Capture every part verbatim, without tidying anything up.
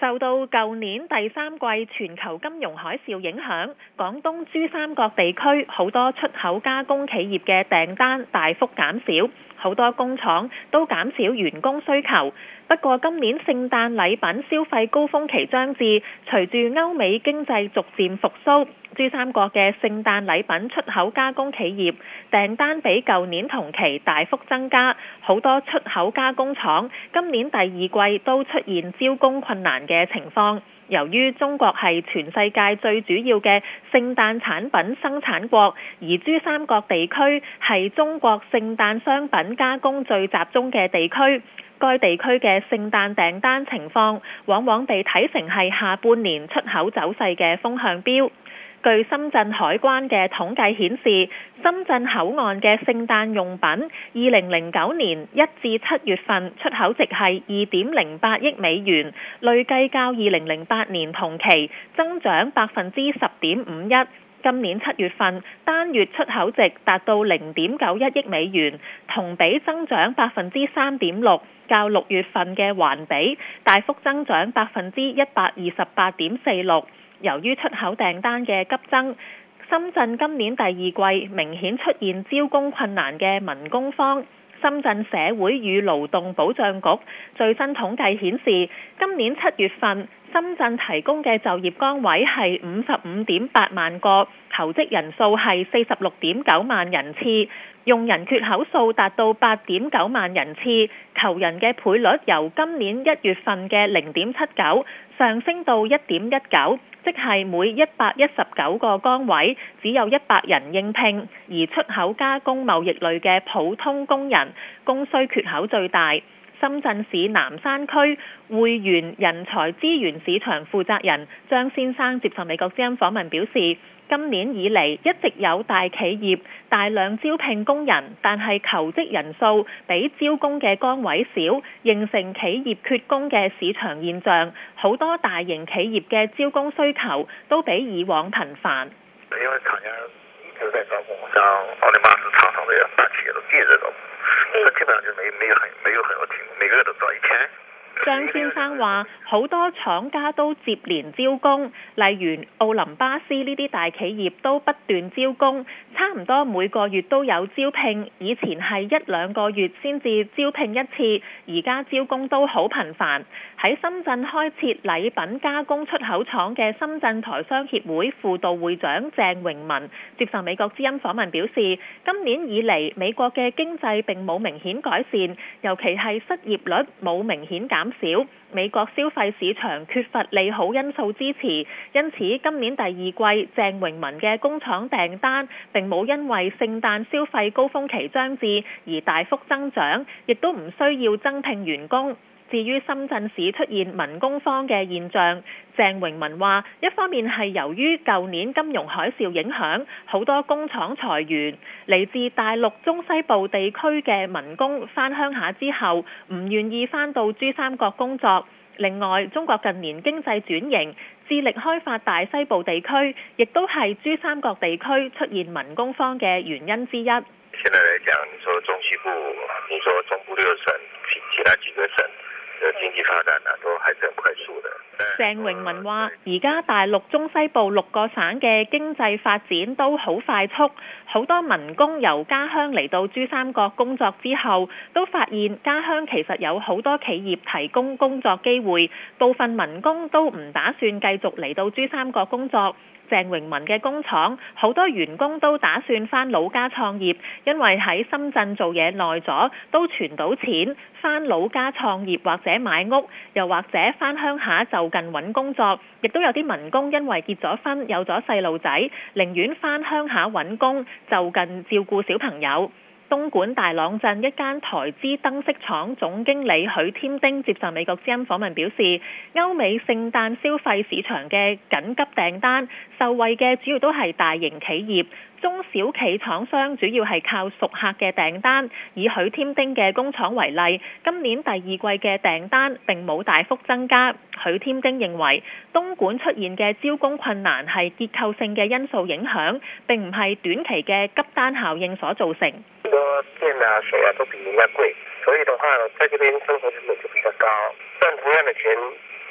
受到舊年第三季全球金融海嘯影響，廣東珠三角地區好多出口加工企業嘅訂單大幅減少，好多工廠都減少員工需求。不過今年聖誕禮品消費高峰期將至，隨住歐美經濟逐漸復甦，珠三角嘅聖誕禮品出口加工企業訂單比舊年同期大幅增加，好多出口加工廠今年第二季都出現招工困難嘅情況。由於中國係全世界最主要嘅聖誕產品生產國，而珠三角地區係中國聖誕商品加工最集中嘅地區，該地區嘅聖誕訂單情況往往被睇成係下半年出口走勢嘅風向標。據深圳海關嘅統計顯示，深圳口岸嘅聖誕用品二零零九年一至七月份出口值係二點零八億美元，累計較二零零八年同期增長百分之十點五一。今年七月份單月出口值達到零點九一億美元，同比增長百分之三點六，較六月份嘅環比大幅增長百分之一百二十八點四六。由於出口訂單嘅急增，深圳今年第二季明顯出現招工困難嘅民工荒。深圳社會與勞動保障局最新統計顯示，今年七月份深圳提供嘅就業崗位係五十五點八萬個，求職人數係四十六點九萬人次，用人缺口數達到八點九萬人次，求人嘅倍率由今年一月份嘅零點七九上升到一點一九，即係每一百一十九個崗位只有一百人應聘，而出口加工貿易類嘅普通工人供需缺口最大。深圳市南山區匯源人才資源市場負責人張先生接受美國之音訪問表示，今年以嚟一直有大企業大量招聘工人，但係求職人數比招工嘅崗位少，形成企業缺工嘅市場現象。好多大型企業嘅招工需求都比以往頻繁。 因為廠家一直在招工，像奧利馬斯廠商這樣大企業都一直招工，佢基本上就沒沒有很沒有很多停，每個月都招一千。 張先生話：好多廠家都接連招工，例如奧林巴斯呢啲大企業都不斷招工，差唔多每個月都有招聘。以前係一兩個月先至招聘一次，而家招工都好頻繁。喺深圳開設禮品加工出口廠嘅深圳台商協會輔導會長鄭榮文接受美國之音訪問表示，今年以嚟美國嘅經濟並冇明顯改善，尤其係失業率冇明顯減少，美國消費市場缺乏利好因素支持，因此今年第二季鄭榮文嘅工廠訂單並冇因為聖誕消費高峰期將至而大幅增長，亦都唔需要增聘員工。至於深圳市出現民工荒嘅現象，鄭榮文話：一方面係由於舊年金融海嘯影響，好多工廠裁員，嚟自大陸中西部地區嘅民工返鄉下之後，唔願意返到珠三角工作。另外，中國近年經濟轉型，致力開發大西部地區，亦都係珠三角地區出現民工荒嘅原因之一。 現在來講，你說中西部，你說中部六個省，其其他幾個省經濟發展呢都還是很快速的。 鄭榮文話：而家大陸中西部六個省嘅經濟發展都好快速，好多民工由家鄉嚟到珠三角工作之後，都發現家鄉其實有好多企業提供工作機會，部分民工都唔打算繼續嚟到珠三角工作。鄭榮文嘅工廠好多員工都打算返老家創業，因為喺深圳做嘢耐咗，都存到錢，返老家創業或者買屋，又或者返鄉下就近揾工作。亦都有啲民工因為結咗婚，有咗細路仔，寧願返鄉下揾工，就近照顧小朋友。東莞大朗鎮一間台資燈飾廠總經理許添丁接受美國之音訪問表示，歐美聖誕消費市場嘅緊急訂單受惠嘅主要都係大型企業，中小企廠商主要係靠熟客嘅訂單。以許添丁嘅工廠為例，今年第二季嘅訂單並冇大幅增加。許添丁認為，東莞出現嘅招工困難係結構性嘅因素影響，並唔係短期嘅急單效應所造成。 很多電啊、水啊都比人家貴，所以的話，在這邊生活成本就比較高，賺同樣的錢，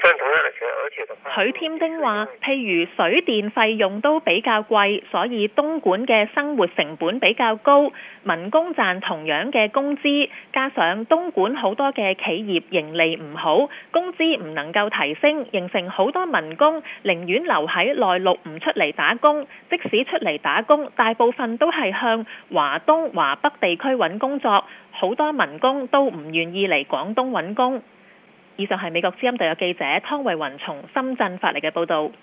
賺同樣的錢，而且的話， 許添丁話，譬如水電費用都比較貴，所以東莞嘅生活成本比較高，民工賺同樣嘅工資，加上東莞好多嘅企業盈利唔好，工資唔能夠提升，形成好多民工寧願留喺內陸唔出嚟打工，即使出嚟打工，大部分都係向華東、華北地區揾工作，好多民工都唔願意嚟廣東揾工。以上係美國之音特約記者湯慧雲從深圳發嚟嘅報導。